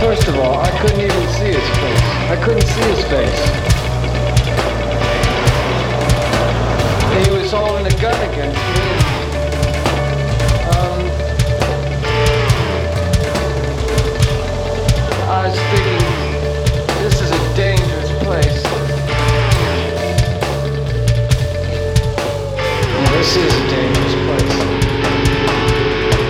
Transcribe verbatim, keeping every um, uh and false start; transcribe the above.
First of all, I couldn't even see his face. I couldn't see his face. He was holding a gun against me.